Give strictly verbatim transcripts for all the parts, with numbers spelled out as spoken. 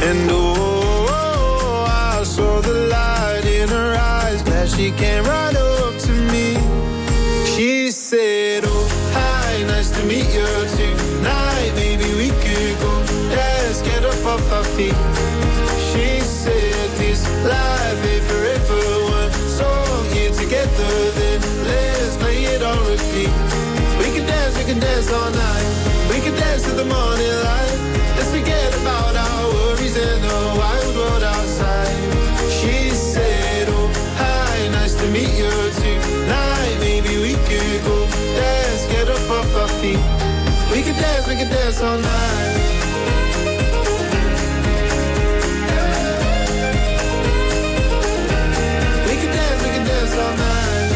And oh, I saw the light in her eyes. Glad she came right up to me. She said, oh, hi, nice to meet you tonight. Maybe we could go, let's get up off our feet. She said, this life ain't forever. One song here together, then let's play it on repeat. We can dance, we can dance all night. We can dance to the morning light. Let's forget about our worries and the wild world outside. She said, oh, hi, nice to meet you tonight. Maybe we could go dance, get up off our feet. We can dance, we can dance all night. We can dance, we can dance all night.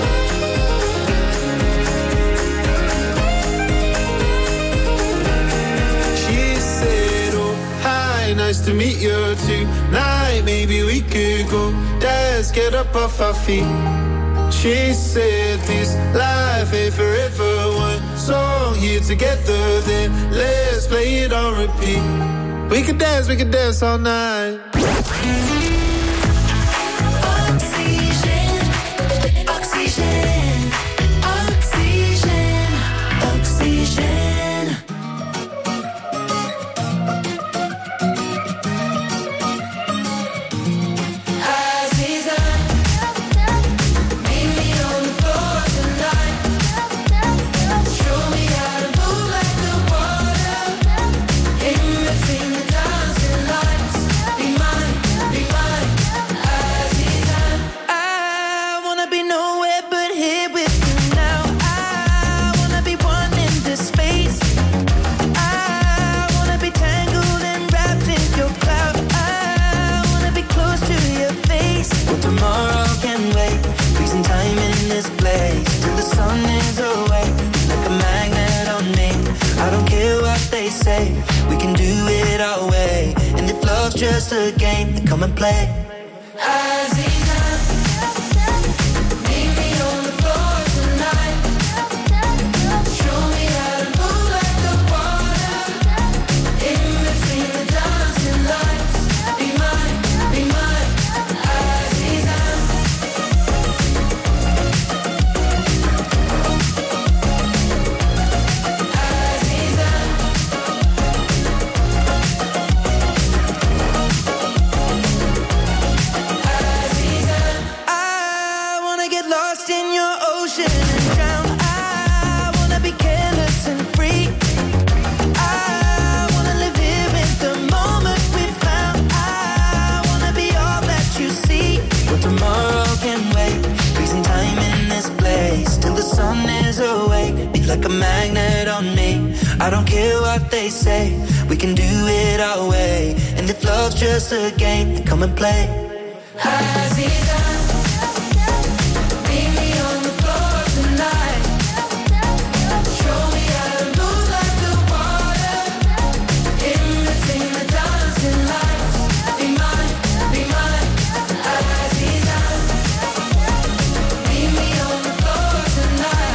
She said, oh, hi, nice to meet you tonight. Maybe we could go dance, get up off our feet. She said, this life ain't forever. One song here together, then let's play it on repeat. We can dance, we can dance all night. Oxygène, oxygène, oxygène, oxygène. We can do it our way, and if love's just a game, then come and play. Aziza, meet me on the floor tonight. Show me how to move like the water. In between the dancing lights, be mine, be mine, Aziza. Like a magnet on me. I don't care what they say. We can do it our way. And if love's just a game, then come and play. Aziza, meet me on the floor tonight. Show me how to move like the water. In between the dancing lights, be mine, be mine, Aziza. Meet me on the floor tonight.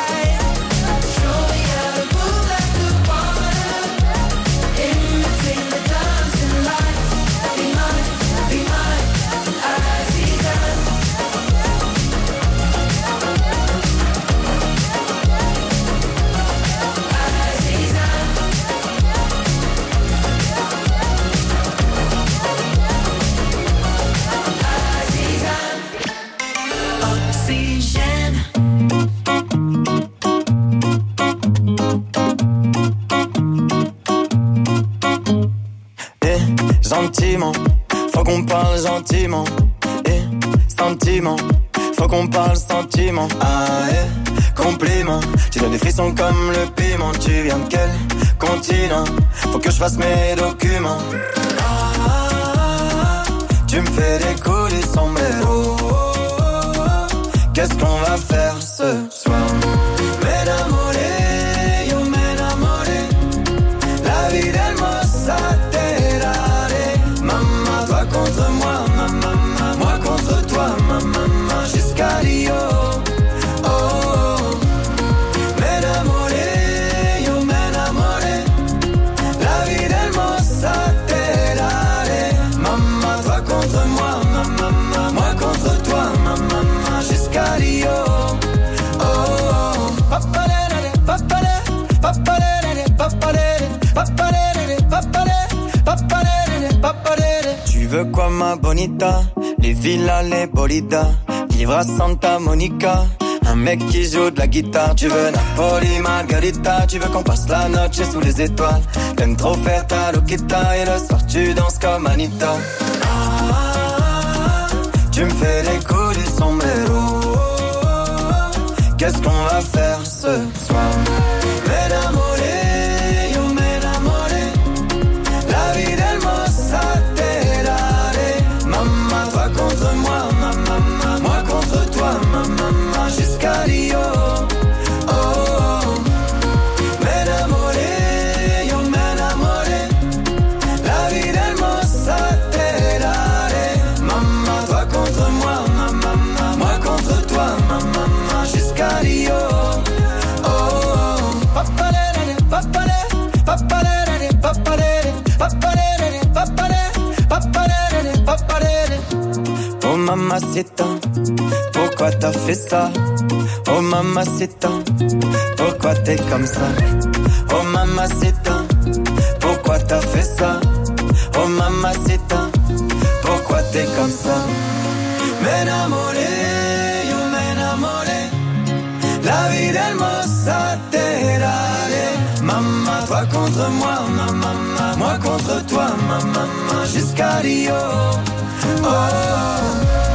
Faut qu'on parle gentiment. Et sentiment, faut qu'on parle sentiment. Ah eh, compliment. Tu donnes des frissons comme le piment. Tu viens de quel continent? Faut que je fasse mes documents. Ah, tu me fais décoller sombrero. Qu'est-ce qu'on va faire ce soir? M'enamoré, yo m'enamoré. La vie d'hermosa. Contre moi, ma maman, moi contre toi, ma maman, jusqu'à Rio. Oh, oh. M'enamoré, yo m'enamoré. La vie d'hermosa. veux quoi ma bonita? Les villas, les bolidas, vivre à Santa Monica. Un mec qui joue de la guitare. Tu veux Napoli, Margarita. Tu veux qu'on passe la noche sous les étoiles. T'aimes trop faire ta loquita. Et le soir tu danses comme Anita. Ah, tu me fais les coups du sombrero. Qu'est-ce qu'on va faire ce soir? M'enamoré, yo m'enamoré. La vie del mossa terare. Maman, toi contre moi, maman, moi contre toi, maman, jusqu'à Rio. Oh, oh. M'enamoré, yo m'enamoré. La vie del mossa terare. Maman, toi contre moi, maman, moi contre toi, maman, jusqu'à Rio. Oh, oh. Papalere, papalere, papalere, papalere, papalere, papalere, papalere, papalere. Oh mamacita, pourquoi t'as fait ça? Oh mamacita, pourquoi t'es comme ça? Oh mamacita, pourquoi t'as fait ça? Oh mamacita, pourquoi t'es comme ça? M'enamoré, yo m'enamoré. La vie del mossa terare. Maman, toi contre moi, maman, moi contre toi, maman, jusqu'à Rio. Oh, oh.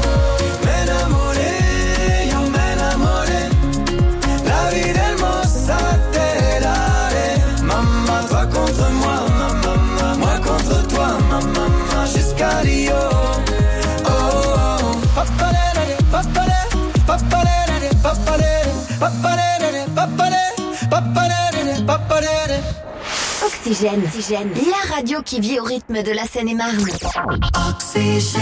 M'enamoré, yo m'enamoré. La vie del mossa terare. Maman, toi contre moi, maman, moi contre toi, maman, jusqu'à Rio. Oh, oh. Papalere, papalere, papalere, papalere, papalere, papalere, papalere, papalere. Oxygène, Oxygène, la radio qui vit au rythme de la Seine-et-Marne. Oxygène.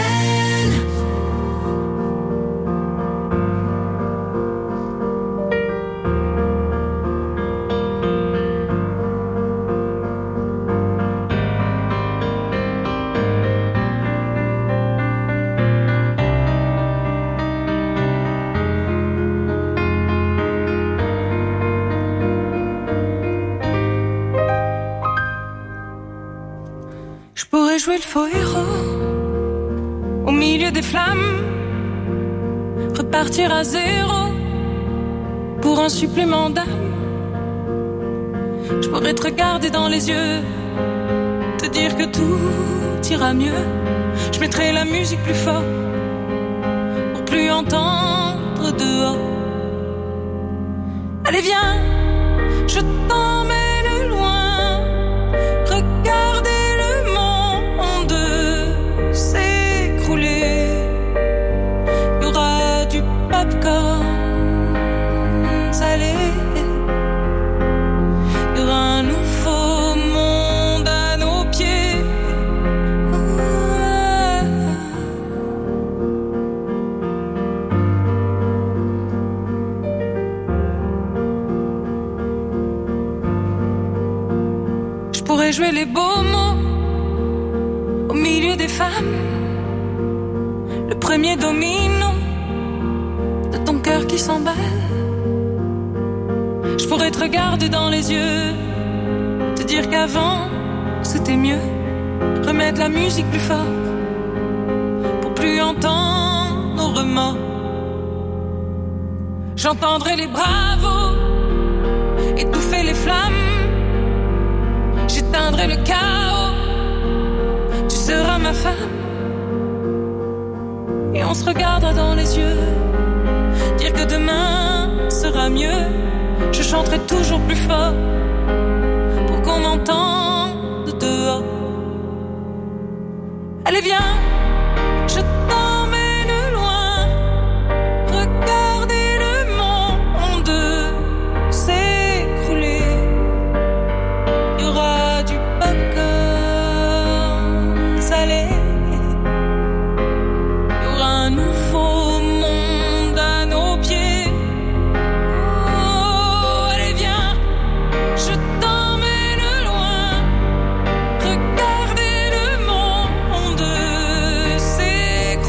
Jouer le faux héros au milieu des flammes, repartir à zéro pour un supplément d'âme. Je pourrais te regarder dans les yeux, te dire que tout ira mieux. Je mettrai la musique plus fort pour plus entendre dehors. Allez viens, je t'emmène loin, regardez popcorn salé. Il y aura un nouveau monde à nos pieds. Ah. Je pourrais jouer les beaux mots au milieu des femmes. Le premier domino ton cœur qui s'emballe. Je pourrais te regarder dans les yeux, te dire qu'avant c'était mieux. Remettre la musique plus fort pour plus entendre nos remords. J'entendrai les bravos étouffer les flammes. J'éteindrai le chaos. Tu seras ma femme et on se regardera dans les yeux. Dire que demain sera mieux. Je chanterai toujours plus fort pour qu'on m'entende dehors. Allez viens, je t'emmène loin. Regardez le monde s'écrouler. Il y aura du popcorn salé. Il y aura un nouveau monde à nos pieds. Oh, allez viens, je t'emmène loin. Regardez le monde s'écrouler.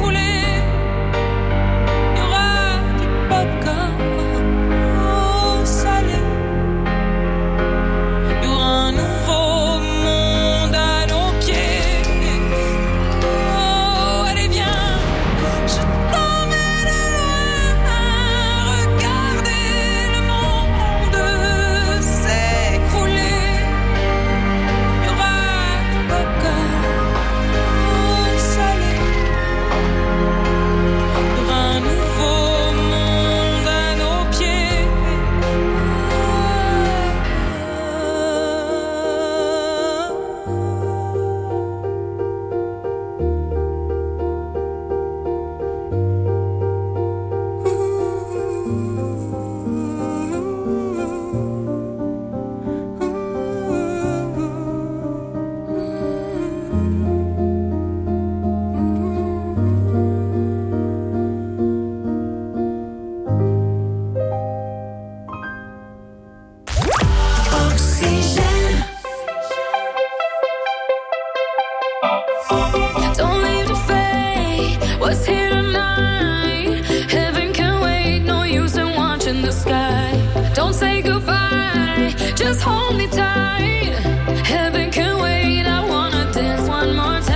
Don't leave to fate what's here tonight. Heaven can wait, no use in watching the sky. Don't say goodbye, just hold me tight. Heaven can wait, I wanna dance one more time.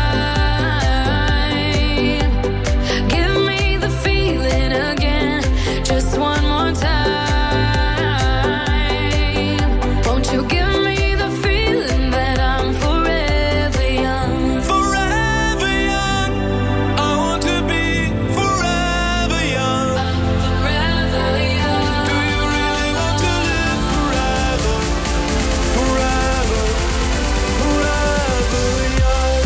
Give me the feeling again, just one more time. Won't you give me the feeling that I'm forever young? Forever young. I want to be forever young. Forever young. Do you really want to live forever? Forever, forever young.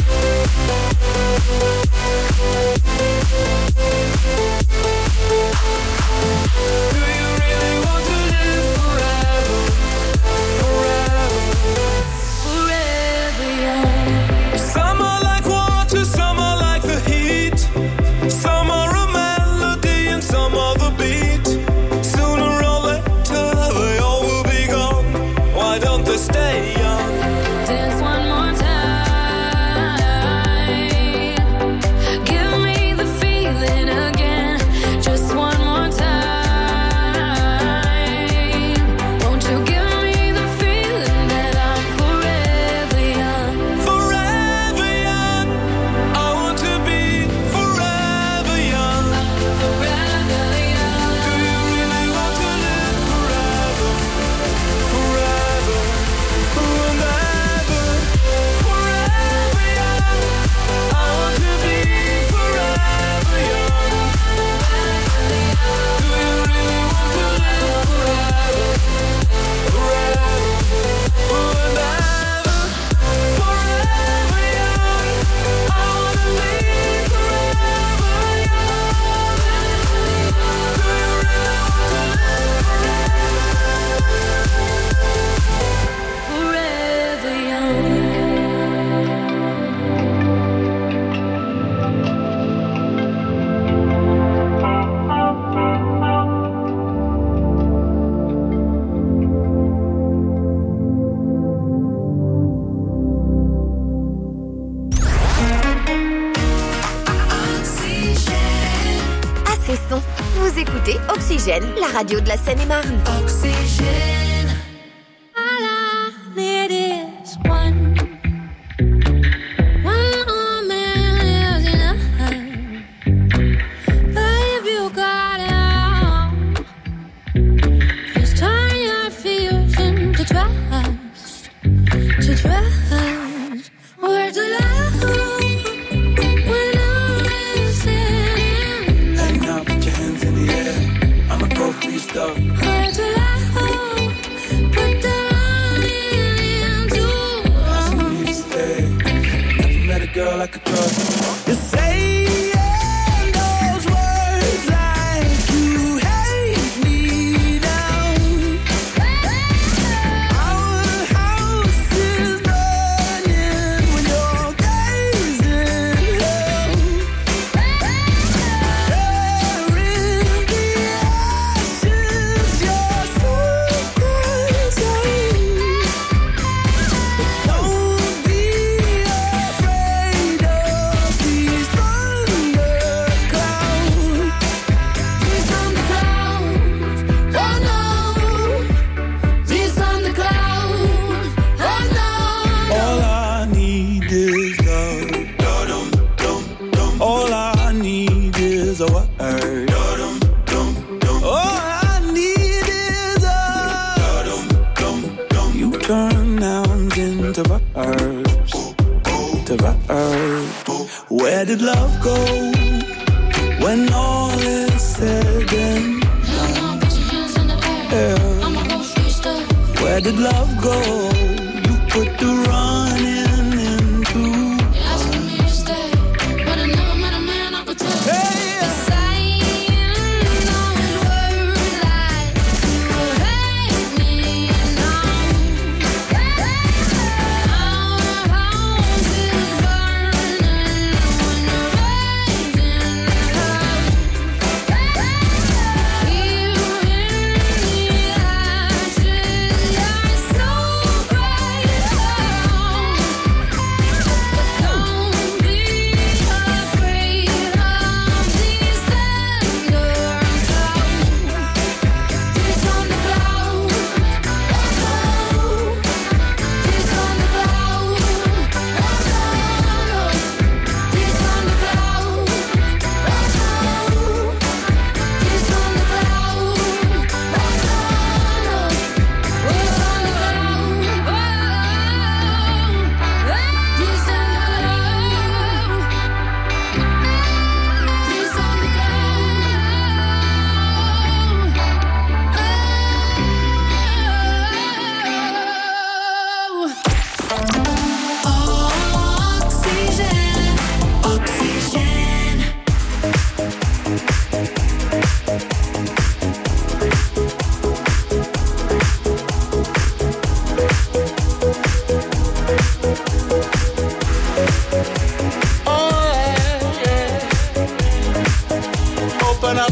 Do you really want to live forever? Forever. Forever young. Some are like water, some are like the heat. Some are a melody and some are the beat. Sooner or later they all will be gone. Why don't they stay young? Dance one more time. Give me the feeling again, just one more time. Won't you give me the feeling that I'm forever young? Forever young. I want to be forever young. Forever young. Do you really want to live forever? Forever, forever, forever young. I want to be forever young. Do you really want to live forever? Forever, forever, forever young. I want to be forever young. Do you really want to live Forever young. À ces sons, vous écoutez Oxygène, la radio de la Seine-et-Marne. Oxygen. All I need is one. One man is enough. Babe, you got it all. Just turn your fears into trust. To trust. Where's the love? When I'm listening. Hang out, put your hands in the air. I'ma go for your stuff. Where's the love? Put the running into I need to stay. Never met a girl I could trust. You're saying those words like you hate me now. Our house is burning when you're gazing hell. There in the ashes, you're so crazy. Don't be afraid of these thunderclouds. These on the clouds, oh no. These on the clouds, oh no. All I need is love. All I need is a word. All I need is a. You turn nouns into verbs. To verbs. Where did love go when all is said and done? Put your hands in the air. Yeah. I'ma go freestyle. Where did love go? You put the running into. You're asking me to stay, but I never met a man I could trust. Hey! Saying those words like you hate me now. Our house is burning when you're raising hell. Here in the ashes, you're so great.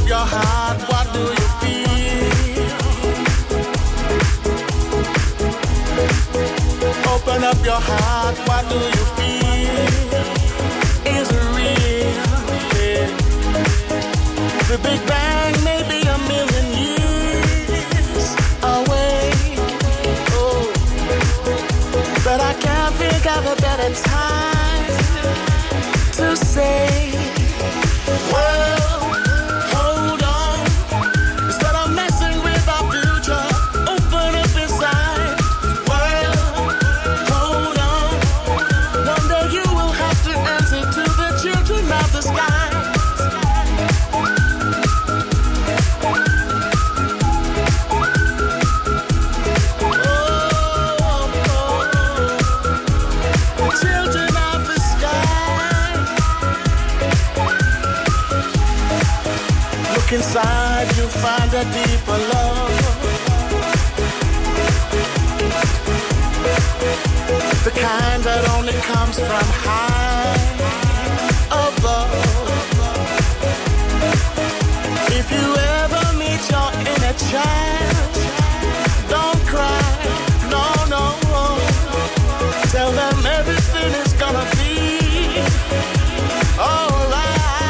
up your heart, what do you feel? Open up your heart, what do you feel? Is it real? Yeah. The Big Bang may be a million years away. Oh, but I can't think of a better time to say, well, hold on. Instead of messing with our future, open up inside. Well, hold on. One day you will have to answer to the children of the sky. Inside you find a deeper love, the kind that only comes from high above. If you ever meet your inner child, don't cry, no, no. Tell them everything is gonna be alright.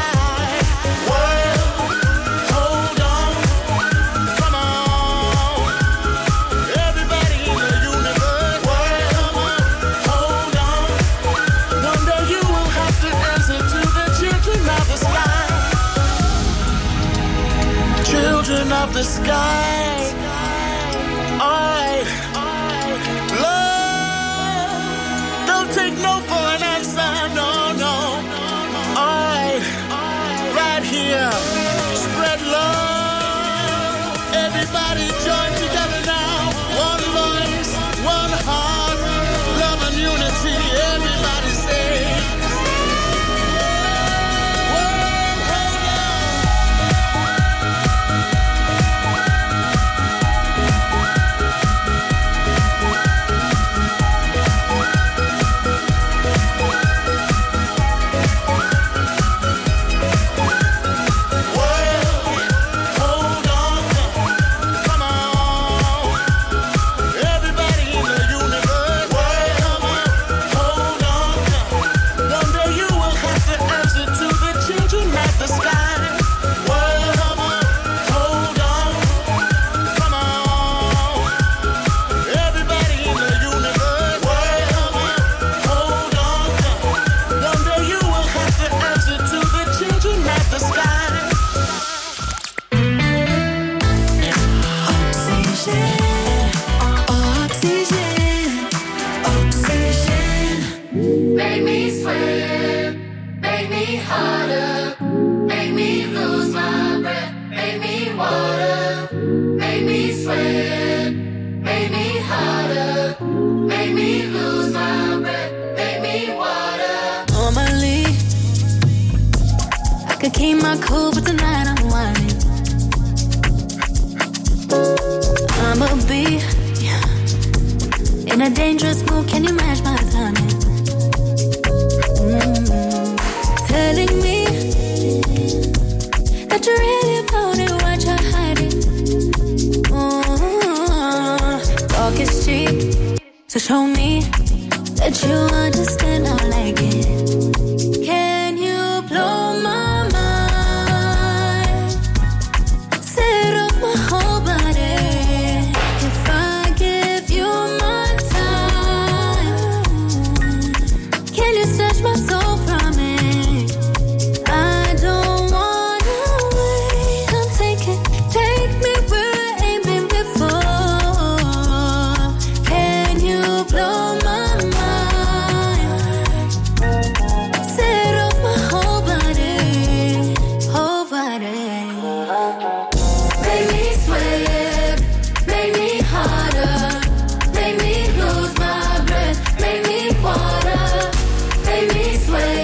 Children of the sky, alright. Love, don't take no for an answer, no, no. Alright, right here, spread love. Everybody join together now. One voice, one heart, love and unity. Everybody say. Keep my cool, but tonight I'm whining. I'ma be in a dangerous mood. Can you match my timing? Mm-hmm. Telling me that you really about it, what you're hiding. Mm-hmm. Talk is cheap, so show me that you understand. I like it. Can you blow my Make me sweat.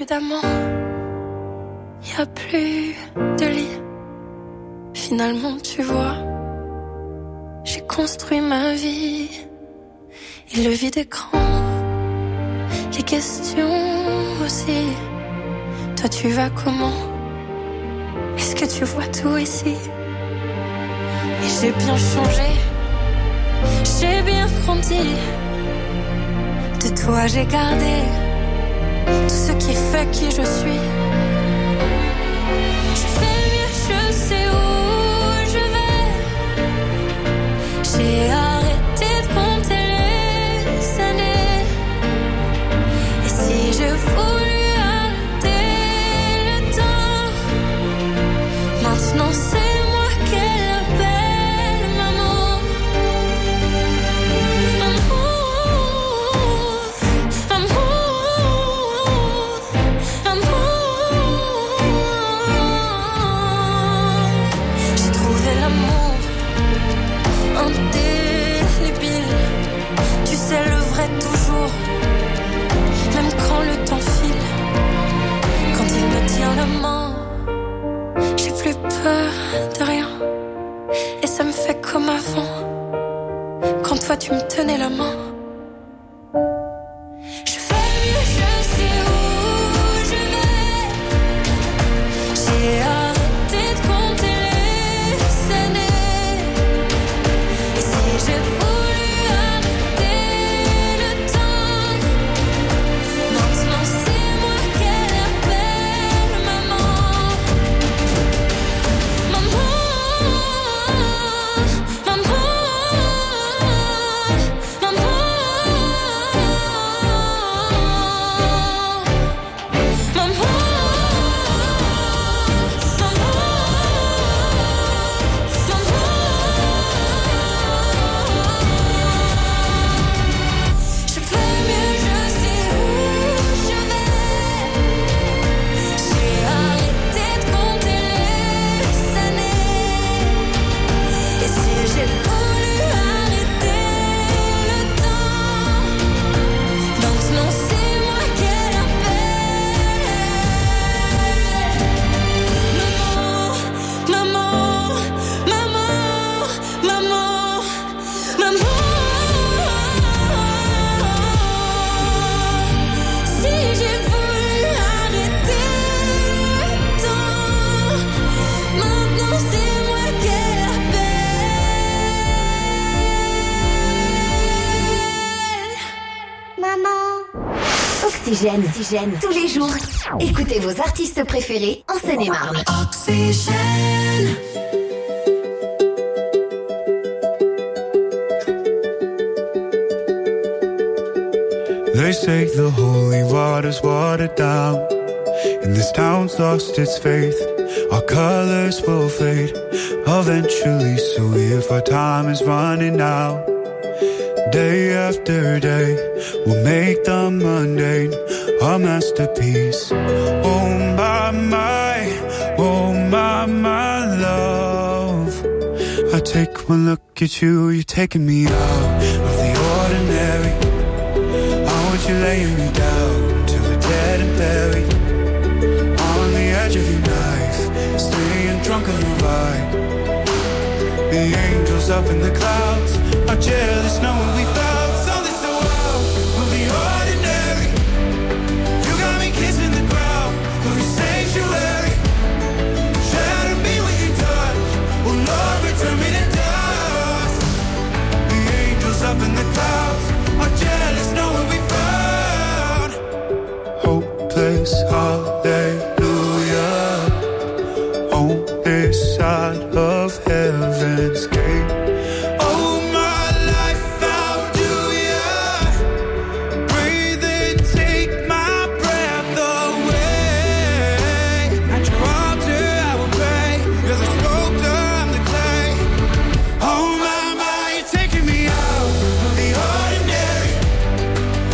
plus d'amants, y a plus de lit. Finalement, tu vois, j'ai construit ma vie. Et le vide écran, les questions aussi. Toi, tu vas comment? Est-ce que tu vois tout ici? Et j'ai bien changé, j'ai bien grandi. De toi, j'ai gardé tout ce qui fait qui je suis. Je fais mieux, je sais où je vais. J'ai arrêté de compter les années. Et si je voulais arrêter le temps, maintenant c'est moi qu'elle appelle maman. Indélébile, tu sais le vrai toujours, même quand le temps file, quand il me tient la main, j'ai plus peur de rien, et ça me fait comme avant, quand toi tu me tenais la main. Je fais mieux, je sais où je vais, j'ai arrêté de compter les années. J'ai voulu arrêter le temps. Maintenant c'est moi qu'elle appelle maman. Maman, maman, maman, maman, je fais mieux, je sais où je vais. J'ai arrêté de compter les années. Et si j'ai voulu arrêter le temps, maintenant c'est moi qu'elle appelle. Maman, maman, maman, maman, maman. Si j'ai voulu arrêter le temps, maintenant c'est moi qu'elle appelle. Maman. Oxygène, Oxygène, tous les jours. Écoutez vos artistes préférés en Seine-et-Marne. Oxygène. They say the holy water's watered down, and this town's lost its faith. Our colors will fade eventually, so if our time is running out, day after day, we'll make the mundane a masterpiece. Oh my, my, oh my, my love. I take one look at you, you're taking me out of the ordinary. You're laying me down to the dead and buried on the edge of your knife, staying drunk on the vibe. The angels up in the clouds are jealous knowing we found something so wild of the ordinary. You got me kissing the ground of your sanctuary. Shatter me with your touch, oh Lord, return me to dust. The angels up in the clouds are jealous knowing we found hopeless hallelujah on this side of heaven's gate. Oh my life, how do ya breathe and take my breath away? At your altar I will pray, you're the sculptor, I'm the clay. Oh my, my, you're taking me out of the ordinary.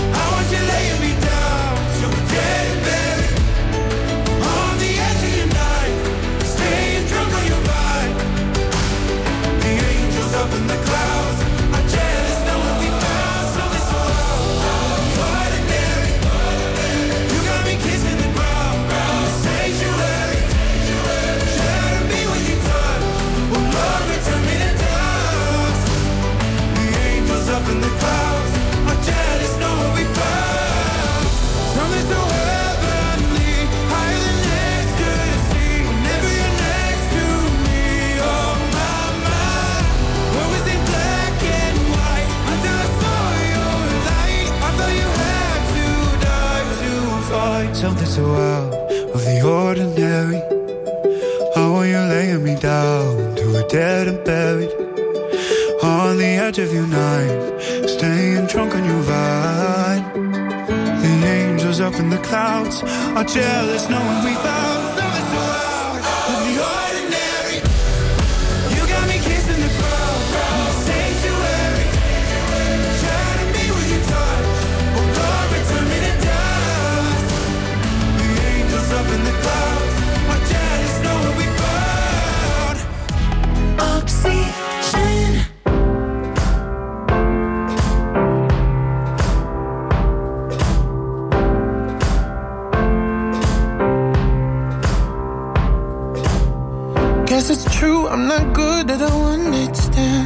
something so out of the ordinary. How are you laying me down to a dead and buried on the edge of your night, staying drunk on your vine. The angels up in the clouds are jealous knowing we found something so out of the ordinary. You got me kissing the ground in the sanctuary, shining me with your touch. Oh Lord, return me to dust. The angels up in the clouds are jealous knowing we found oxygen. Guess it's true, I'm not good at a one-night stand,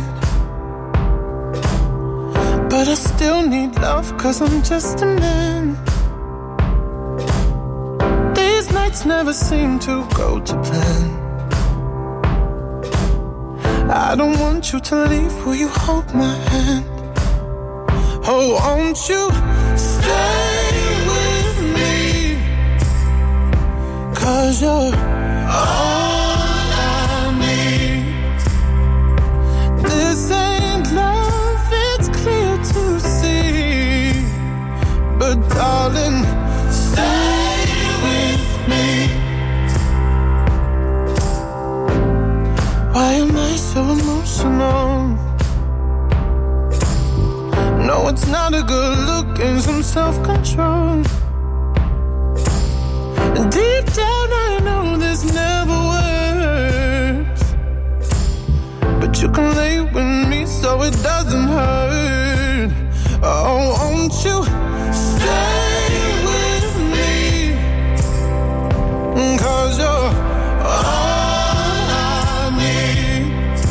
but I still need love, cause I'm just a man. These nights never seem to go to plan. I don't want you to leave, will you hold my hand? Oh, won't you stay with me, cause you're all this ain't love, it's clear to see. But darling, stay with me. Why am I so emotional? No, it's not a good look and some self-control. Deep down I know this never works, but you can lay with me so it doesn't hurt. Oh, won't you stay with me, cause you're all I need.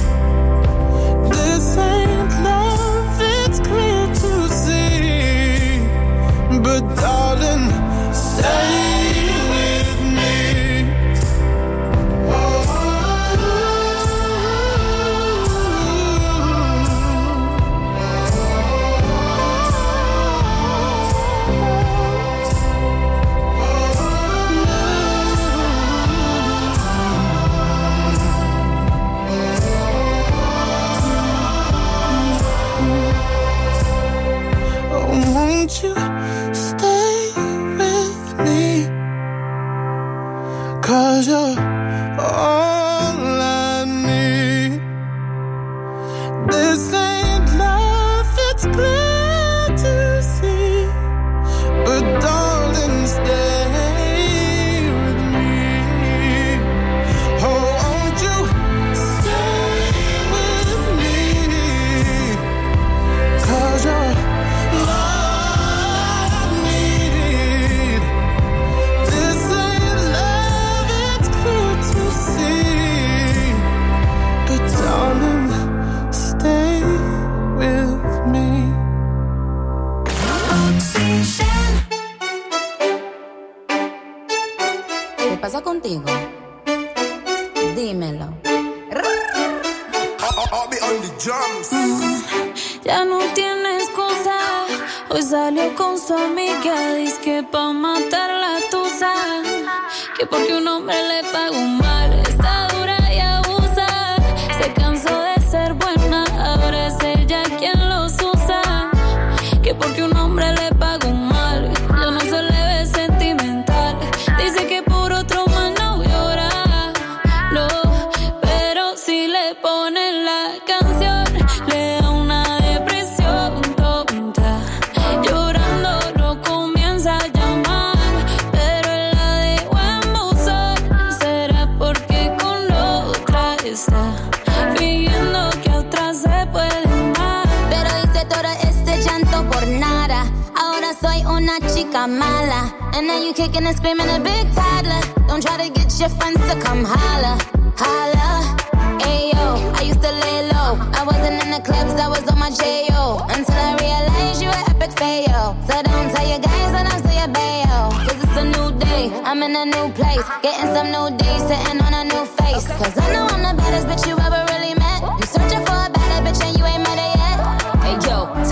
This ain't love, it's clear to see. But darling, stay with me. Won't you stay with me, cause you're all I need. This ain't love, it's clear to see. But darling, stay with me. Oh, won't you stay with me, cause you're ¿Qué pasa contigo? Dímelo. Mm, ya no tiene excusa. Hoy salió con su amiga, dice que pa' matar la tusa, que porque un hombre le pagó mal, está dura y abusa. Se cansó de ser buena, ahora es ella quien los usa, que porque un hombre le pagó mal, ya no se le ve sentimental. Dice que por otro más no llora, no, pero si le ponen la canción, le da una depresión tonta. Llorando lo comienza a llamar, pero él la dejó en buzón. Será porque con otra está fingiendo que a otra se puede amar. Pero hice todo este llanto por nada. Ahora soy una chica mala. And now you kicking and screaming a big toddler. Don't try to get your friends to come holla, holla. Ayo, I used to lay low. I wasn't in the clubs, I was on my J O. Until I realized you were epic fail. So don't tell your guys that I'm still your bayo. Cause it's a new day, I'm in a new place. Getting some new days, sitting on a new face. Cause I know I'm the baddest bitch you ever really met. You searching for a better bitch and you ain't met her yet. Hey yo, tell them to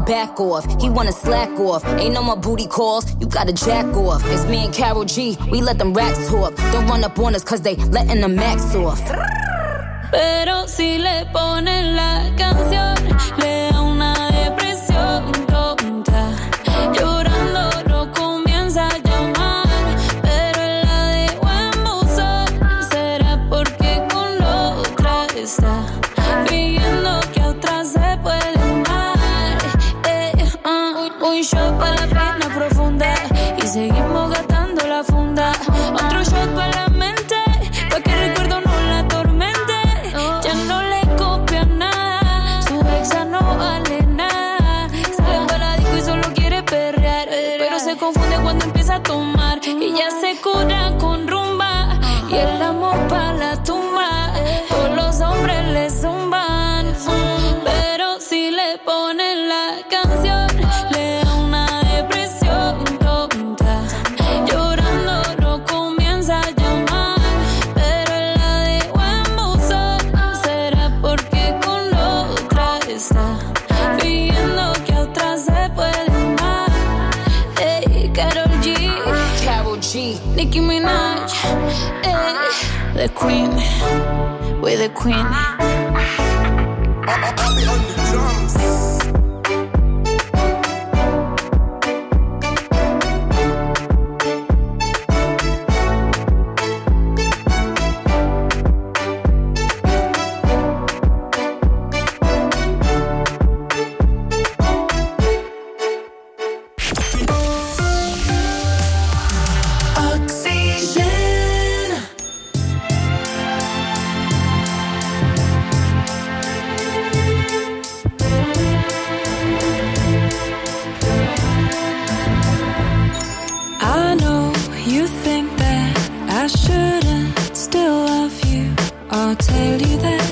back off. He wanna slack off. Ain't no more booty calls, you gotta jack off. It's me and Karol G, we let them racks talk. Don't run up on us cause they letting the max off. Pero si le ponen la canción, le da una depresión tonta. Llorando no comienza a llamar, pero él la dejó en buzón. ¿Será porque con otra está viendo que a otra se puede amar? Eh, uh, un shot para la pena profunda y seguimos gastando la funda. Otro shot para la mente, pa' que el recuerdo no la atormente. Ya no le copia nada, su exa no vale nada. Sale para la disco y solo quiere perrear, pero se confunde cuando empieza a tomar. Y ya se cura con rumba y el amor pa' la tumba. Todos los hombres le zumban, pero si le ponen la canción, le da una depresión tonta. Llorando no comienza a llamar, pero él la dejó en buzón. ¿Será porque con otra está viendo que a otra se puede amar? Ey, Karol G, Karol G, Nicki Minaj, ey, the queen, we're the queen. I know you think that I shouldn't still love you. I'll tell you that.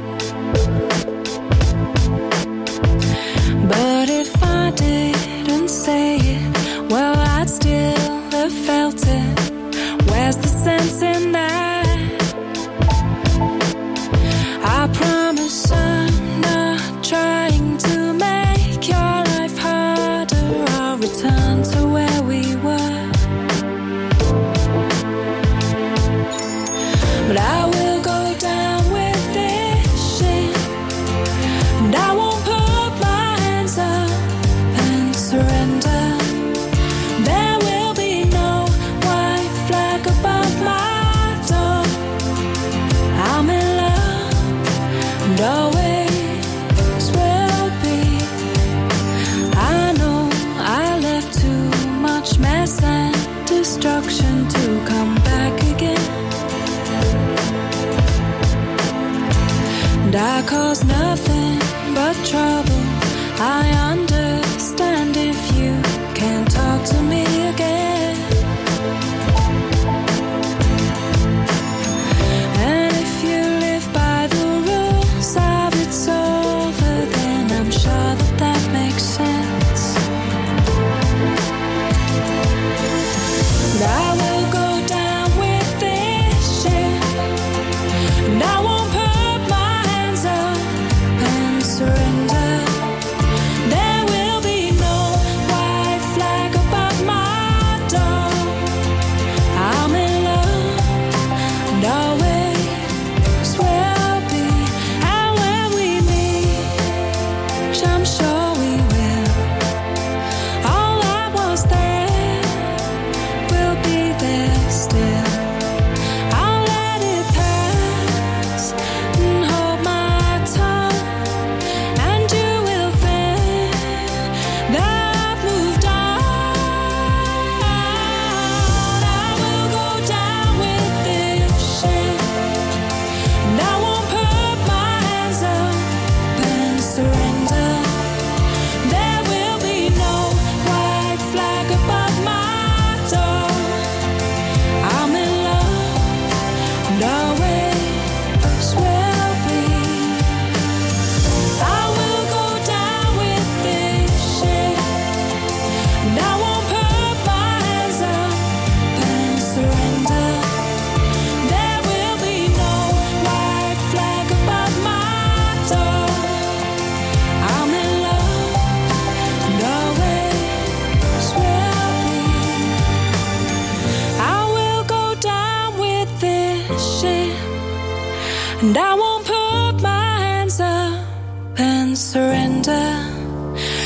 But if I didn't say it, well, I'd still have felt it. Where's the sense in that? I promise I'm not trying to make your life harder. I'll return to where we were. But I will go down with this shit, and I won't put my hands up and surrender. There will be no white flag above my door. I'm in love, and always will be. I know I left too much mess and destruction to come back again. And I cause nothing but trouble. I understand if you can't talk to me again. And if you live by the rules of it's over, then I'm sure that that makes sense. And I will go down with this shit, and I won't put my hands up and surrender. There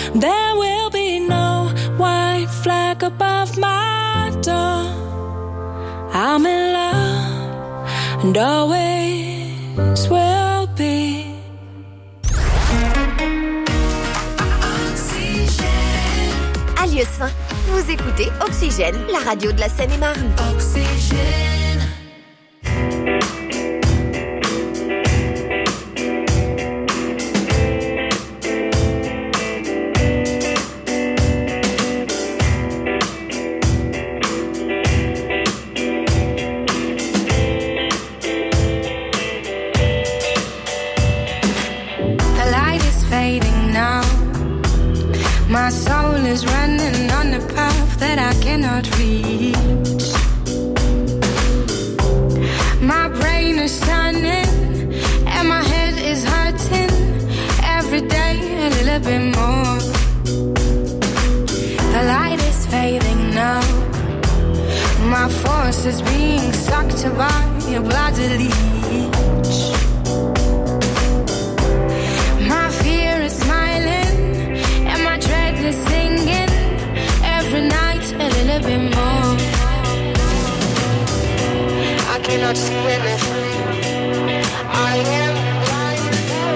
There will be no white flag above my door. I'm in love and always will be. Alieu Saint, vous écoutez Oxygène, la radio de la Seine-et-Marne. Oxygène. My soul is running on a path that I cannot reach. My brain is turning and my head is hurting every day a little bit more. The light is fading now. My force is being sucked by a bloody leech. My fear is smiling, dread is singing every night a little bit more. I cannot see anything. I am blind.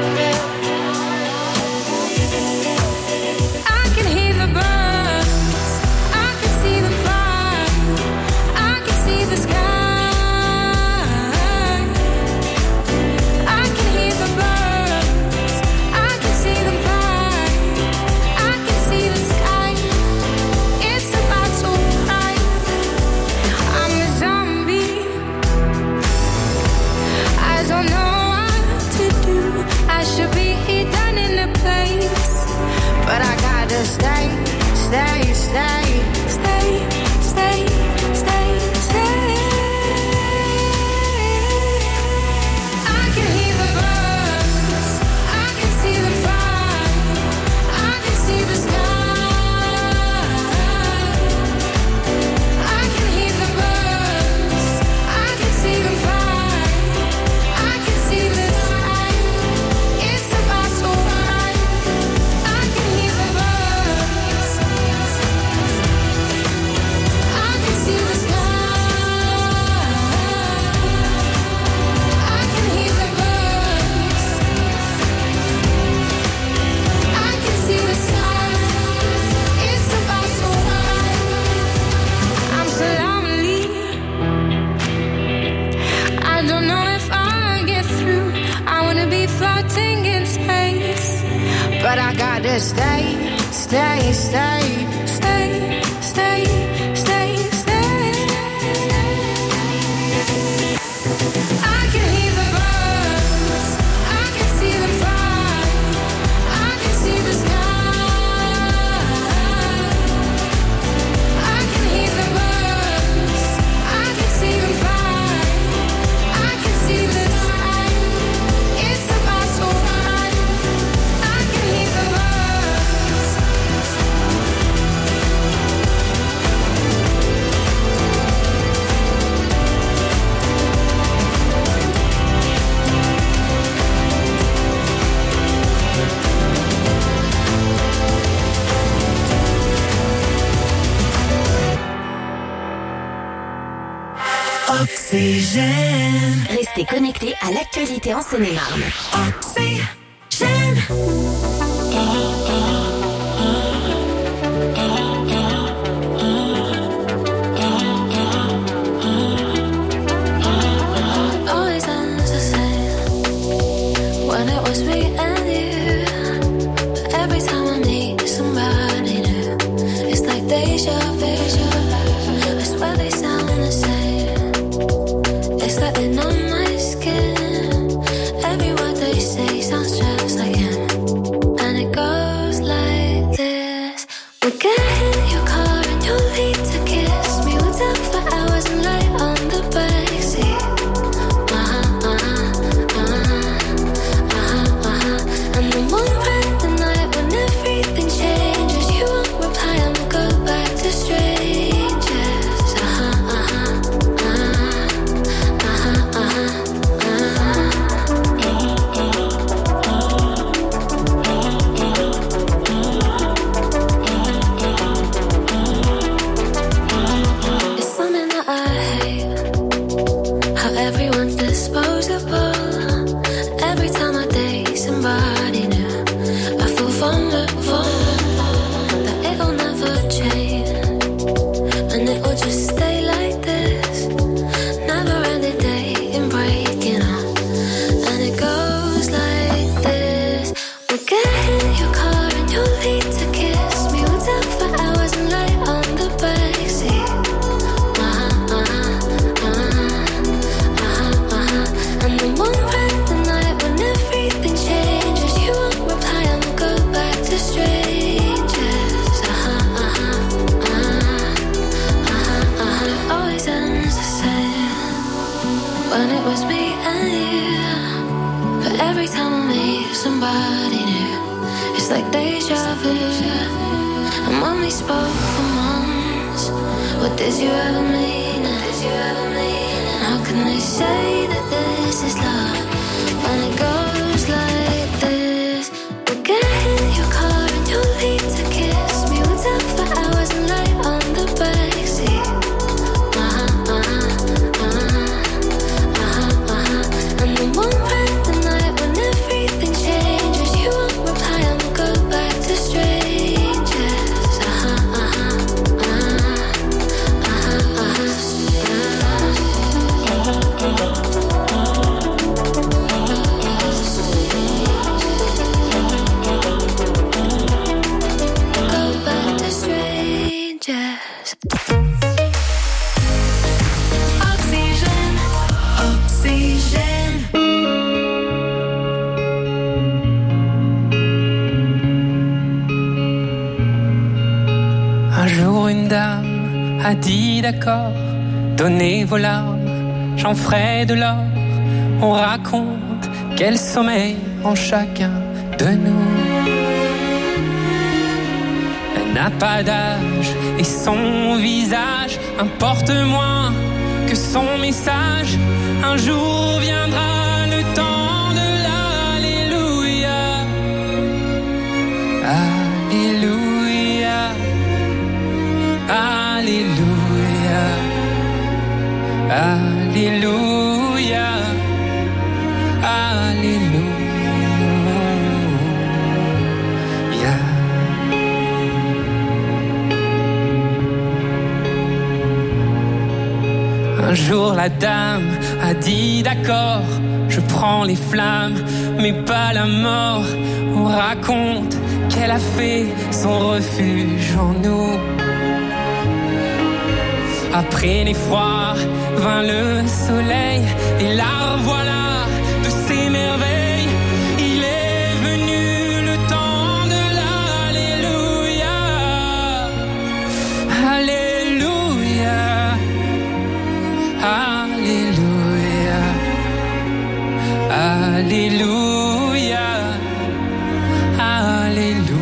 I can hear the birds. I can see them fly. I can see the sky. I can hear the birds. I can see them fly. Should be done in a place, but I gotta stay, stay, stay, stay, stay, stay, stay. I can hear the birds, I can see them fly, I can see the sky. I can hear the birds, I can see them fly, I can see the sky. Floating in space, but I gotta stay, stay, stay, stay, stay, stay, stay. I can hear the birds, I can see them fly, I can see the sky. I can hear the birds, I can see them fly, I can see the sky. Oxygène. Restez connectés à l'actualité en Seine-et-Marne. Oxygène. Always ends the same when it was me and you. But every time I meet somebody new, it's like deja vu. I swear they sound the same. It's like they're on my skin. Every word they say sounds just like him. And it goes like this. We get in your car and you leave to kiss me. We'll talk for hours and lie on the backseat. Uh-huh, uh-huh, uh-huh, uh-huh, uh-huh. And then one random night when everything changes, you won't reply and we'll go back to strangers. Uh-huh, uh-huh. savage. And when we spoke for months, what did you ever mean? Did you ever mean? And how can they say that this is love when it goes like this? We'll get in your car and you'll leave to kiss me. We'll talk for hours and lie on the backseat. Uh-huh, uh-huh, uh-huh, uh-huh, uh-huh. And then one night, the night when everything changes, you won't reply and we'll go back to strangers. Uh-huh, uh-huh, uh-huh, uh-huh, go back to strangers. Oxygène, oxygène. Un jour une dame a dit d'accord, donnez vos larmes, j'en ferai de l'or. On raconte quel sommeil en chacun de nous. Elle n'a pas d'âge et son visage importe moins que son message. Un jour viendra le temps de l'alléluia. Alléluia. Alléluia. Alléluia. Alléluia. Un jour la dame a dit d'accord, je prends les flammes, mais pas la mort. On raconte qu'elle a fait son refuge en nous. Après l'effroi vint le soleil, et la revoilà de ses merveilles. Il est venu le temps de l'alléluia. Alléluia. Alléluia. Alléluia. Alléluia.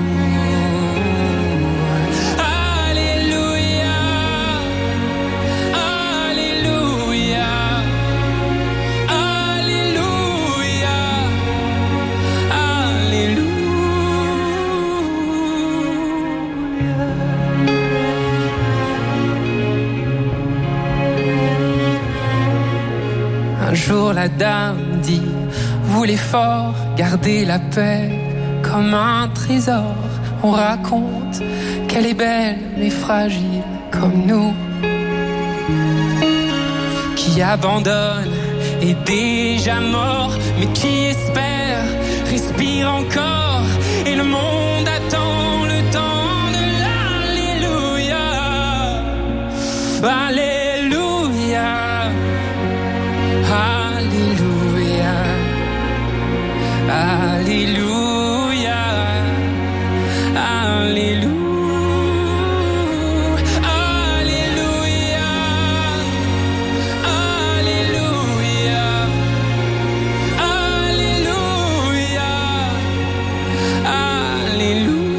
Un jour la dame dit, vous les forts, gardez la paix comme un trésor. On raconte qu'elle est belle mais fragile comme nous, qui abandonne est déjà mort, mais qui espère respire encore. Et le monde attend le temps de l'alléluia. Alléluia. Alléluia. Alléluia. Alléluia. Alléluia. Alléluia.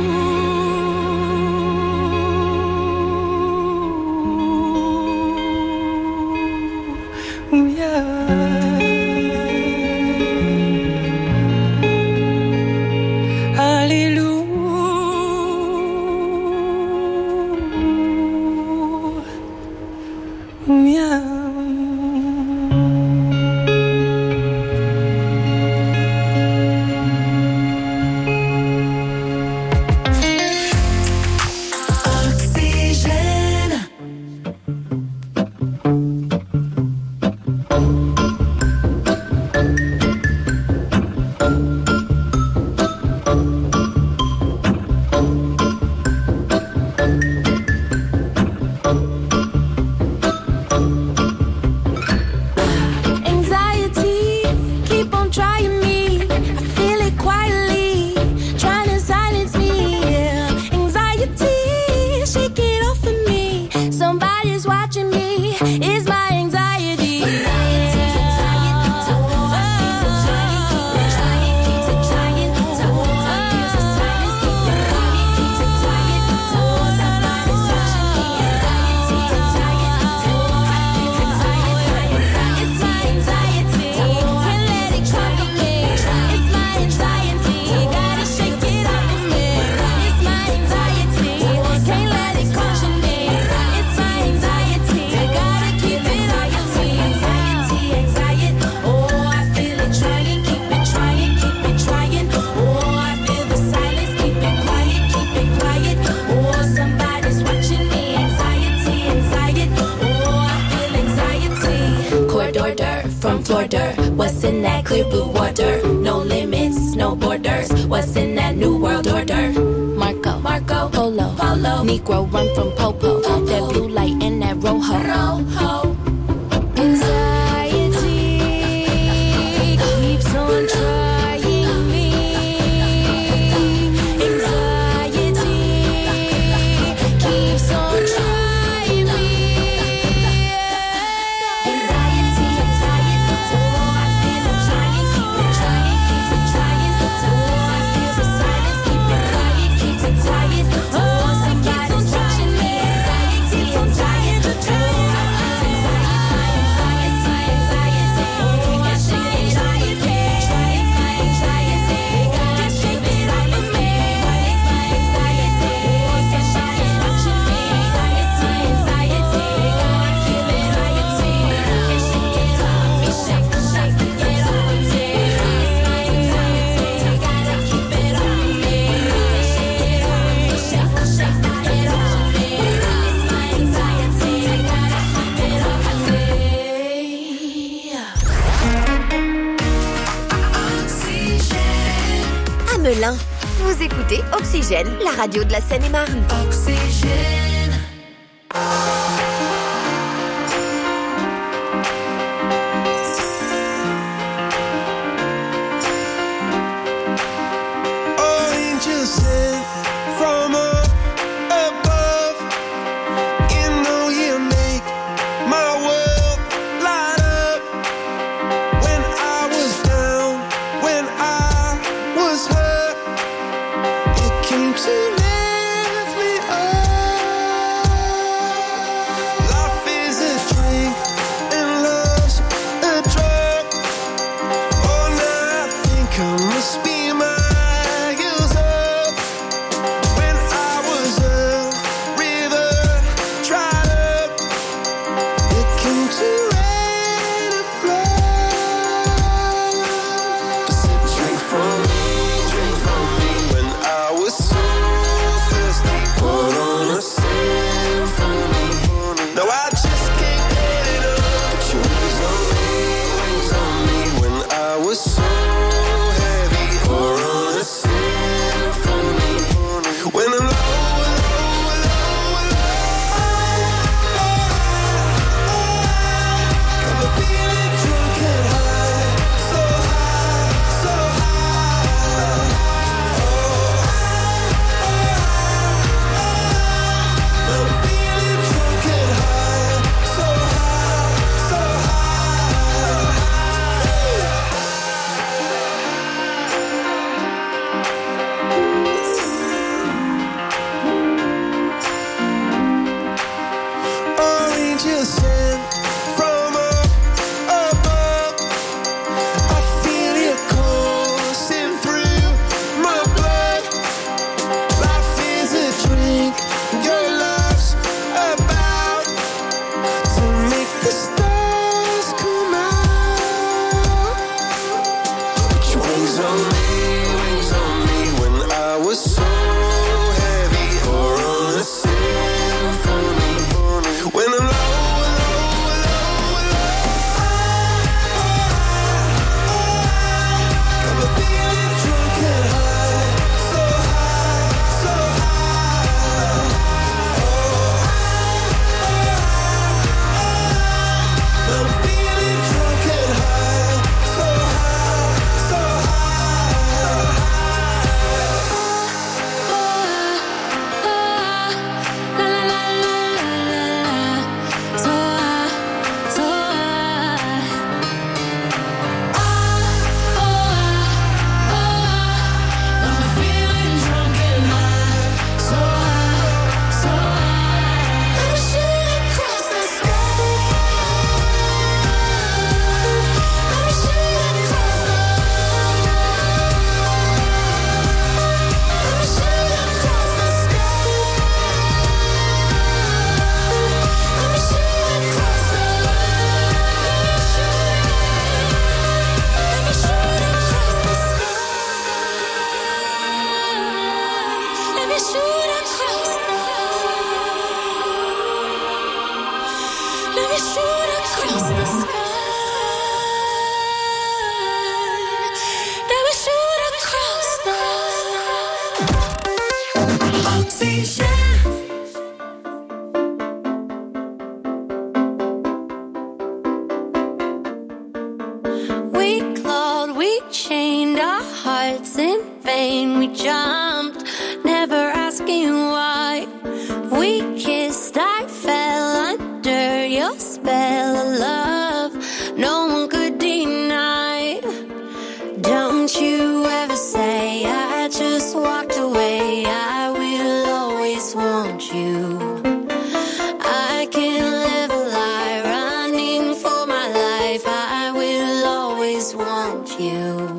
shorter. What's in that clear blue water? No limits, no borders. What's in that new world order? Marco, Marco, Polo, Polo. Negro run from Popo. Popo. That blue light and that rojo. Rojo. Anxiety keeps on trying me. Anxiety keeps on trying me. Anxiety, anxiety, so I feel I'm trying, keep it trying, keep it trying. So I feel the silence, keep it quiet, keep it tired. Oh, somebody's watching me. Anxiety, anxiety, anxiety. Melun. Vous écoutez Oxygène, la radio de la Seine-et-Marne. Oxygène. Angels sent from up above. You know you make my world light up. When I was down, when I was hurt, you came to lift me up. Life is a drink and love's a drug. Oh, now I think I must be miles up. When I was a river dried up, it came to rain and flood. Drink from me, drink from me. When I was so thirsty, put on a symphony. No, I just can't get it up. Put your wings on me, wings on me. When I was so heavy, pour on a symphony. When I'm low, low, low, low, got me feeling drunk and high, so high, so high. I'm feeling drunk and high, so high, so high. Angels sent from up above. I feel it coursing through my blood. Life is a drink, your love's about to make the stars come out. Put your wings on me, wings on me. When I was so heavy, pour on a symphony. When I'm low, low, low, low, got me feeling drunk and high, so high, so high. I'm feeling drunk and high, so high, so high. Let me shoot across the sky. We clawed, we chained our hearts in vain. We jumped, never asking why. We kissed, I fell under your spell of love. No one could deny. Don't you ever say I just walked away. I will always want you. I can't live a lie running for my life. I will always want you.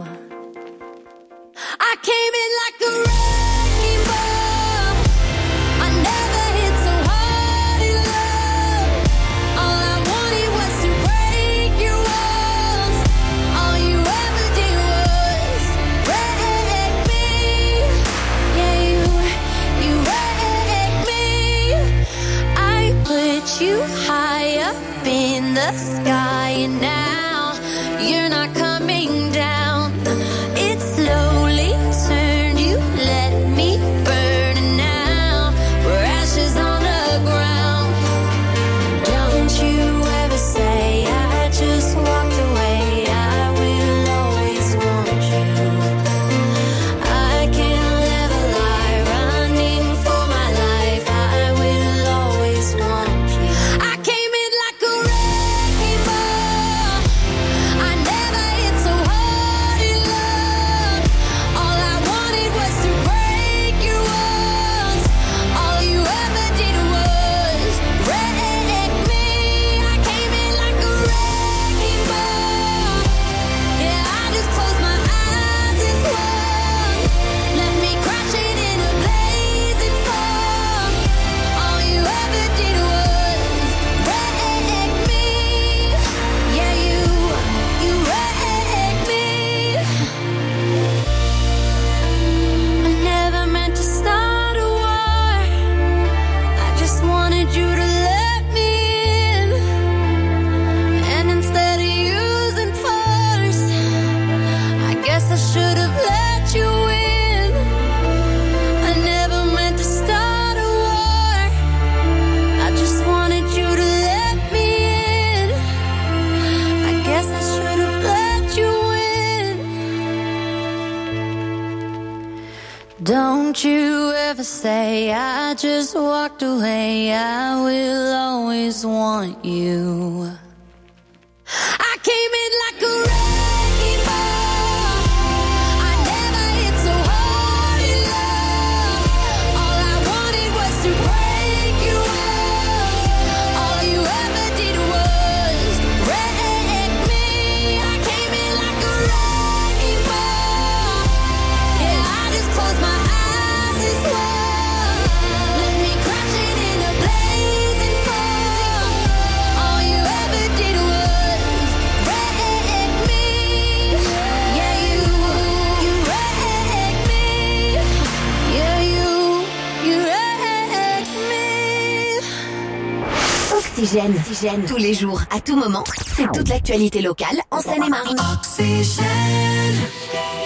I came in like a wrecking ball. I never hit so hard in love. All I wanted was to break your walls. All you ever did was wreck me. Yeah, you, you wrecked me. I put you high up in the sky, and now you're not coming down. It slowly turned, you let me burn, and now we're ashes on the ground. Don't you ever say I just walked away. I will always want you. I can't live a lie running for my life. I will always want you. I came in like a wrecking ball. I never hit so hard in love. All I wanted was to break your walls. All you ever did was wreck me. I came in like a wrecking ball. Yeah, I just closed my eyes and swung. Left me crashing in a blazing fall. All you ever did was wreck me. Yeah, you, you wrecked me. I never meant to start a war. I just wanted you to let me in. And instead of using force, I guess I should have let you in. I never meant to start a war. I just wanted you to let me in. I guess I should have let you in. Don't you ever say I just walked away. I will always want you. I came in like a wrecking ball. I never hit so hard in love. All I wanted was to break your walls. All you ever did was wreck me. I came in like a wrecking ball. Yeah, I just closed my eyes and swung. Left me crashing in a blazing fall. All you ever did was wreck me. Yeah, you, you wrecked me. Yeah, you, you wrecked me. Oxygène, Oxygène, tous les jours, à tout moment, c'est toute l'actualité locale en Seine-et-Marne. Oxygène.